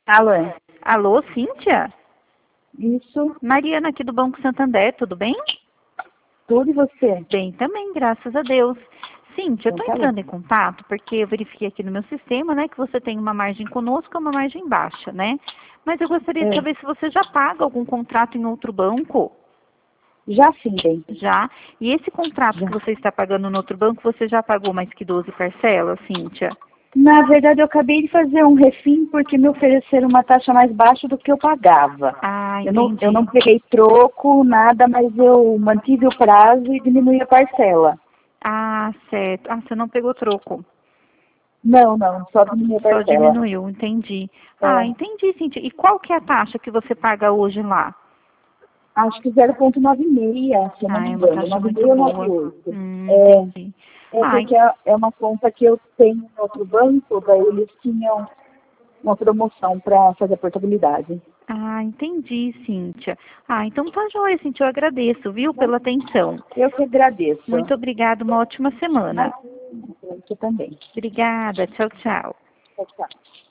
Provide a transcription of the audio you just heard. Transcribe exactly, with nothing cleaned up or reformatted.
Alô? Alô, Cíntia? Isso, Mariana aqui do Banco Santander, tudo bem? tudo e você? Bem também, graças a Deus. Cíntia, eu Então estou tá bom. entrando em contato porque eu verifiquei aqui no meu sistema, né, que você tem uma margem conosco, é uma margem baixa, né? Mas eu gostaria de É, saber se você já paga algum contrato em outro banco. já sim, bem. Já? E esse contrato Já. que você está pagando no outro banco, você já pagou mais que doze parcelas, Cíntia? Na verdade, eu acabei de fazer um refim porque me ofereceram uma taxa mais baixa do que eu pagava. Ah, Eu não, eu entendi. não peguei troco, nada, mas eu mantive o prazo e diminui a parcela. Ah, certo. Ah, você não pegou troco. Não, não, só diminui a Só parcela. diminuiu, entendi. Ah, É, entendi, Cíntia. E qual que é a taxa que você paga hoje lá? acho que zero vírgula noventa e seis, se eu não Ah, me é uma engano. taxa muito nove vírgula noventa e boa. oito. Hum, É, entendi. é Ah, porque en- é é uma conta que eu tenho em outro banco, daí eles tinham uma promoção para fazer a portabilidade. ah, entendi, Cíntia. Ah, então tá joia, Cíntia. Eu agradeço, viu, pela atenção. Eu que agradeço. Muito obrigada, uma ótima Mas semana. você também. Obrigada, tchau, tchau. Tchau, tchau.